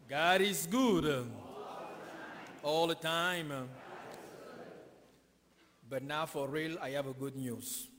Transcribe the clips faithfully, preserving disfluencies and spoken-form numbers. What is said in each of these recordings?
God is good all the time. But now for real, I have a good news.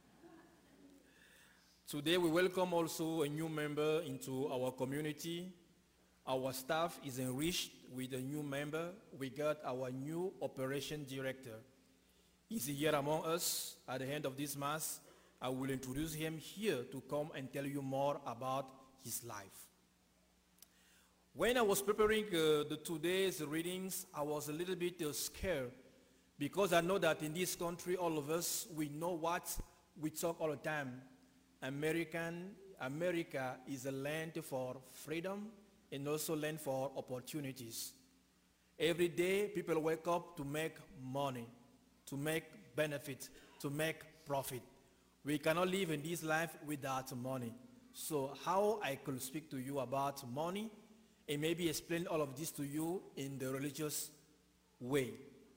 Today we welcome also a new member into our community. Our staff is enriched with a new member. We got our new operation director. He's here among us. At the end of this mass, I will introduce him here to come and tell you more about his life. When I was preparing uh, the today's readings, I was a little bit uh, scared because I know that in this country, all of us, we know what we talk all the time. American, America is a land for freedom and also land for opportunities. Every day, people wake up to make money, to make benefit, to make profit. We cannot live in this life without money. So how I could speak to you about money and maybe explain all of this to you in the religious way.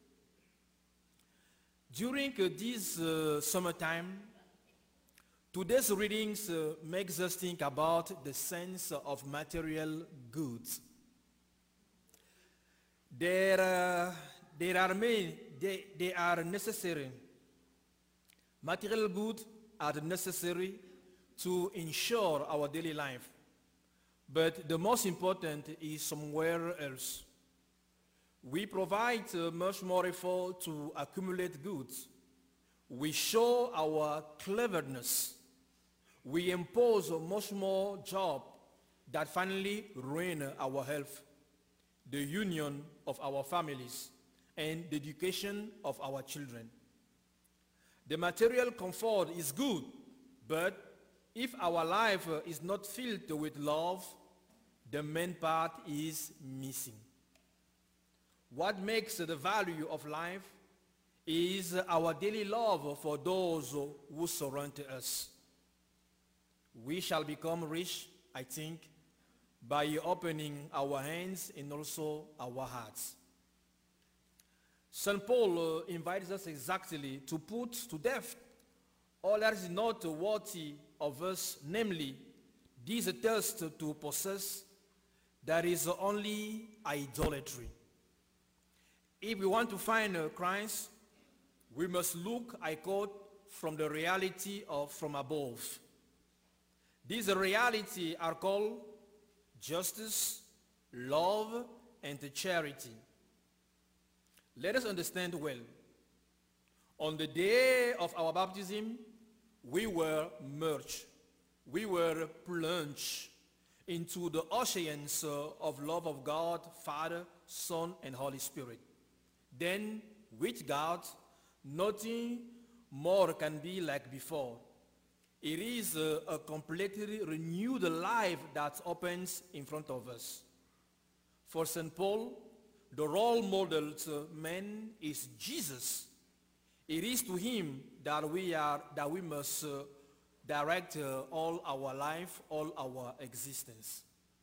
During uh, this uh, summertime, today's readings uh, makes us think about the sense of material goods. There, uh, there are many, they, they are necessary. Material goods are necessary to ensure our daily life. But the most important is somewhere else. We provide uh, much more effort to accumulate goods. We show our cleverness. We impose much more job that finally ruin our health, the union of our families, and the education of our children. The material comfort is good, but if our life is not filled with love, the main part is missing. What makes the value of life is our daily love for those who surround us. We shall become rich, I think, by opening our hands and also our hearts. Saint Paul uh, invites us exactly to put to death all that is not worthy of us, namely this thirst to possess that is only idolatry. If we want to find uh, Christ, we must look, I quote, from the reality of from above. These reality are called justice, love, and charity. Let us understand well. On the day of our baptism, we were merged. We were plunged into the oceans of love of God, Father, Son, and Holy Spirit. Then, with God, nothing more can be like before. It is a, a completely renewed life that opens in front of us. For Saint Paul, the role model man is Jesus. It is to him that we are that we must uh, direct uh, all our life, all our existence.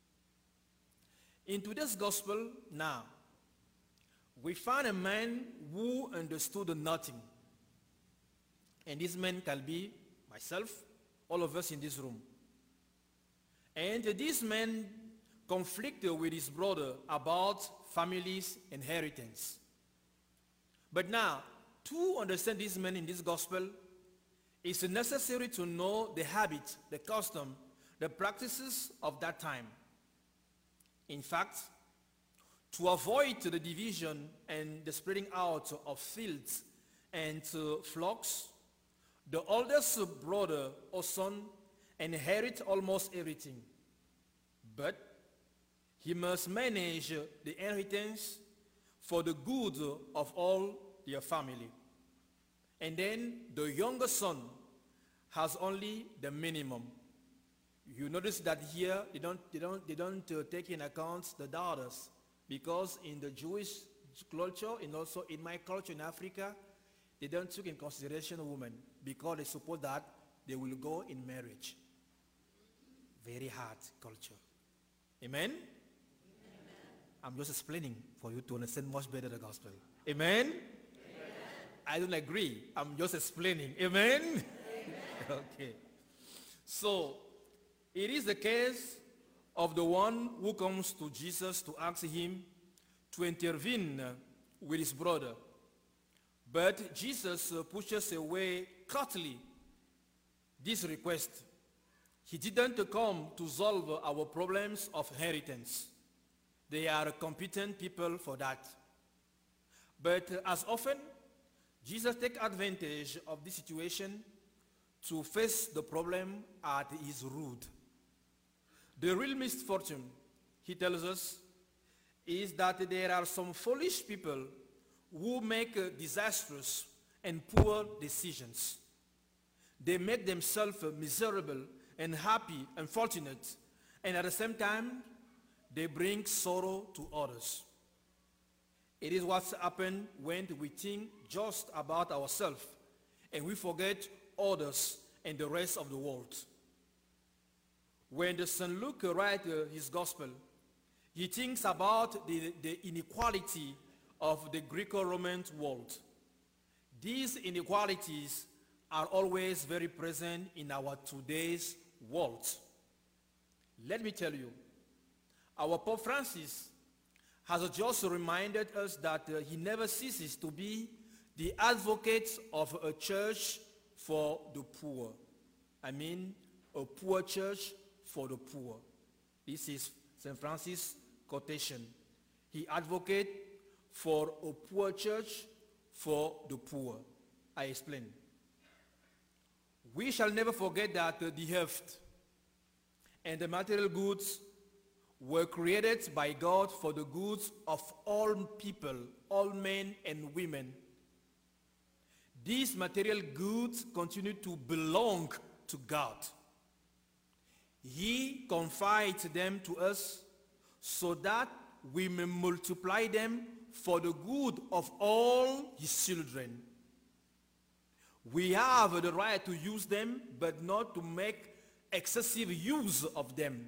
In today's gospel now, we find a man who understood nothing. And this man can be myself, all of us in this room. And this man conflicted with his brother about family's inheritance. But now, to understand this man in this gospel, it's necessary to know the habit, the custom, the practices of that time. In fact, to avoid the division and the spreading out of fields and uh, flocks, the oldest brother or son inherits almost everything. But he must manage the inheritance for the good of all their family. And then the younger son has only the minimum. You notice that here they don't, they don't, they don't uh, take in account the daughters, because in the Jewish culture and also in my culture in Africa, they don't take in consideration women because they suppose that they will go in marriage. Very hard culture. Amen? Amen? I'm just explaining for you to understand much better the gospel. Amen? Amen. I don't agree. I'm just explaining. Amen? Amen. Okay. So, it is the case of the one who comes to Jesus to ask him to intervene with his brother. But Jesus pushes away curtly this request. He didn't come to solve our problems of inheritance. They are competent people for that. But as often, Jesus takes advantage of this situation to face the problem at his root. The real misfortune, he tells us, is that there are some foolish people who make uh, disastrous and poor decisions. They make themselves uh, miserable and happy and fortunate, and at the same time, they bring sorrow to others. It is what's happened when we think just about ourselves and we forget others and the rest of the world. When the Saint Luke writes uh, his gospel, he thinks about the, the inequality of the Greco-Roman world. These inequalities are always very present in our today's world. Let me tell you, our Pope Francis has just reminded us that uh, he never ceases to be the advocate of a church for the poor. I mean, a poor church for the poor. This is Saint Francis' quotation. He advocates for a poor church for the poor. I explain. We shall never forget that uh, the earth and the material goods were created by God for the goods of all people, all men and women. These material goods continue to belong to God. He confides them to us so that we may multiply them for the good of all his children. We have the right to use them, but not to make excessive use of them.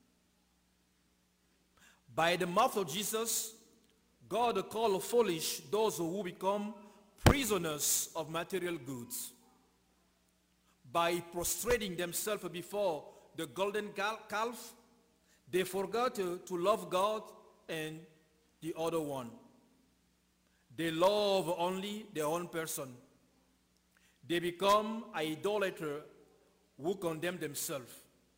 By the mouth of Jesus, God called foolish those who become prisoners of material goods. By prostrating themselves before the golden calf, they forgot to, to love God and the other one. They love only their own person. They become idolaters who condemn themselves.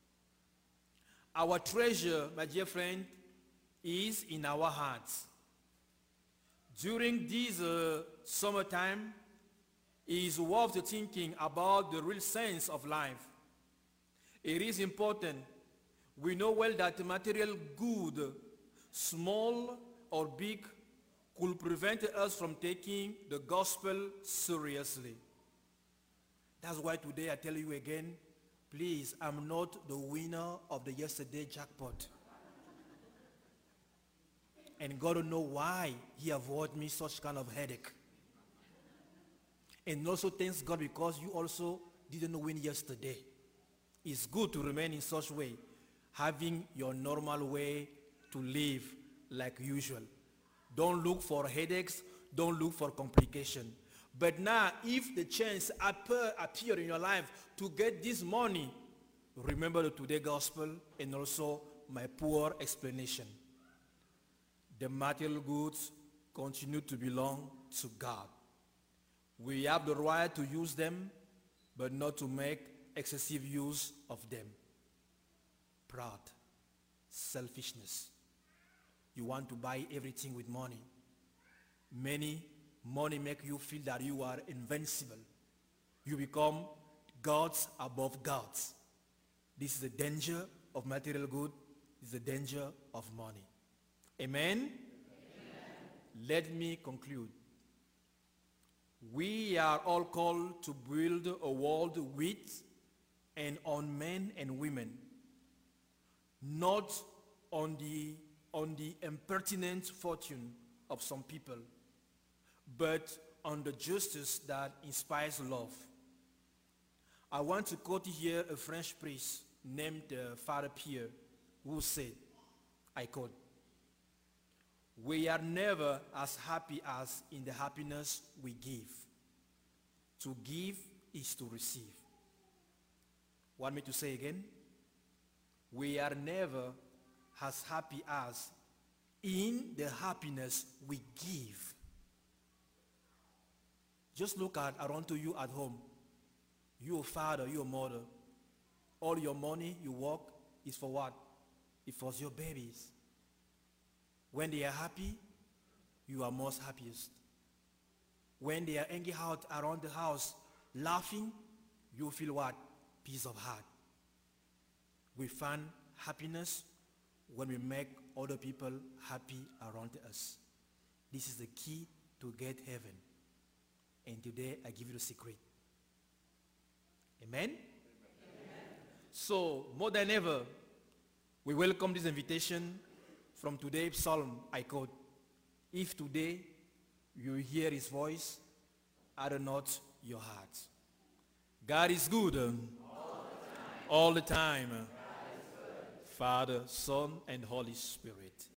Our treasure, my dear friend, is in our hearts. During this uh, summertime, it is worth thinking about the real sense of life. It is important. We know well that material good, small or big, could prevent us from taking the gospel seriously. That's why today I tell you again, please, I'm not the winner of the yesterday jackpot. And God don't know why he avoided me such kind of headache. And also thanks God because you also didn't win yesterday. It's good to remain in such way, having your normal way to live like usual. Don't look for headaches, don't look for complication. But now, if the chance appear, appear in your life to get this money, remember the today gospel and also my poor explanation. The material goods continue to belong to God. We have the right to use them, but not to make excessive use of them. Pride, selfishness. You want to buy everything with money. Many money make you feel that you are invincible. You become gods above gods. This is the danger of material good. This is the danger of money. Amen? Amen? Let me conclude. We are all called to build a world with and on men and women, not on the, on the impertinent fortune of some people, but on the justice that inspires love. I want to quote here a French priest named uh, Father Pierre, who said, I quote, "We are never as happy as in the happiness we give. To give is to receive." Want me to say again? We are never as happy as in the happiness we give. Just look at around to you at home. Your father, your mother, all your money you work is for what? It for your babies. When they are happy, you are most happiest. When they are hanging out around the house laughing, you feel what? Peace of heart. We find happiness when we make other people happy around us. This is the key to get heaven. And today I give you the secret. Amen? Amen? So, more than ever, we welcome this invitation from today's psalm I quote. If today you hear his voice, harden not your heart. God is good um, all the time. All the time. Father, Son, and Holy Spirit.